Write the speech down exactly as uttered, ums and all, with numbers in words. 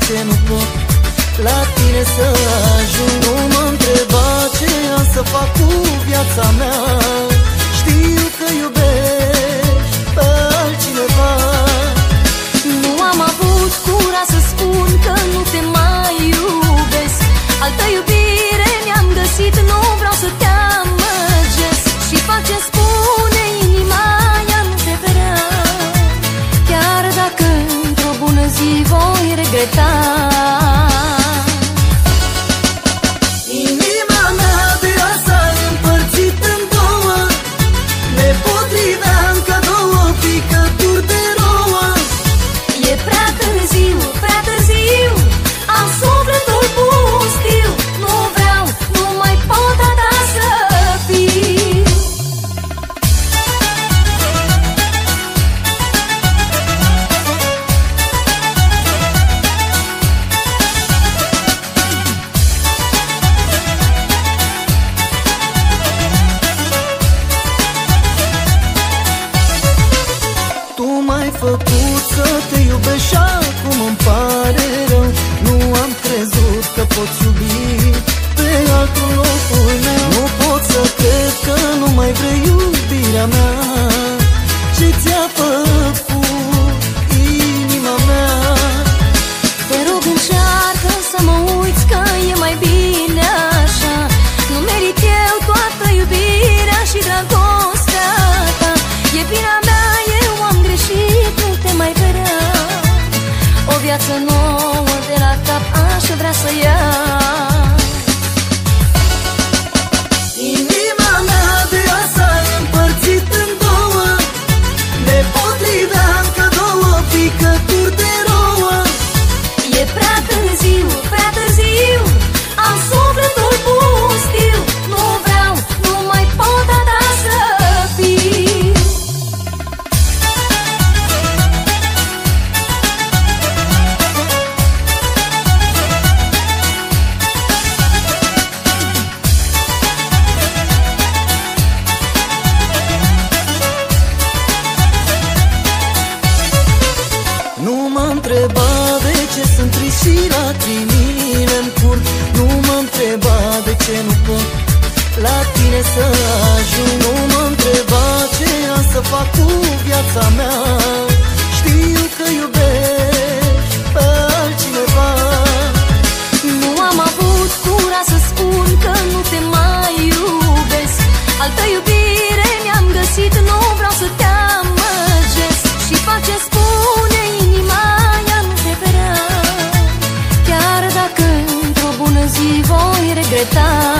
ce nu pot la tine să ajung. Nu mă întreba ce am să fac cu viața mea. Știu că iubești pe altcineva. Nu am avut curaj să spun că nu te mai iubesc. Altă iubire mi-am găsit, nu vreau să te amăgesc. Și fac ce spune inima, ea nu te vrea. Chiar dacă într-o bună zi voi regreta. Inima mea de azi ai împărțit în două, ne potriveam ca două picături de rouă. E prea târziu, prea târziu, am sufletul pustiu. Nu vreau, nu mai pot a ta să fiu. Tu m-ai făcut să te iubesc și acum îmi pare rău. Nu am crezut că poți iubi pe altul locul meu. Nu pot să cred că nu mai vrei iubirea mea. Ce ți-a făcut inima mea? Te rog, încearcă să mă uiți că e mai bine așa. Nu merit eu toată iubirea și dragostea ta. E vina mea, eu am greșit, nu te mai vreau. O viață nouă de la cap aș vrea să iau. Inima mea de azi ai împărțit în două, ne potriveam ca două picături de rouă. E prea târziu, prea târziu, am sufletul pustiu. Nu vreau, nu mai pot a ta să fiu. Nu mă întreba de ce sunt trist și lacrimile-mi curg. Nu mă întreba de ce nu pot la tine să ajung. Nu mă întreba ce am să fac cu viața mea. Știu că iubești pe altcineva. Nu am avut curaj să spun că nu te mai iubesc. Altă iubire mi-am găsit, nu vreau să te amăgesc. Și fac ce spune inima, ea nu te vrea. Chiar dacă într-o bună zi voi regreta.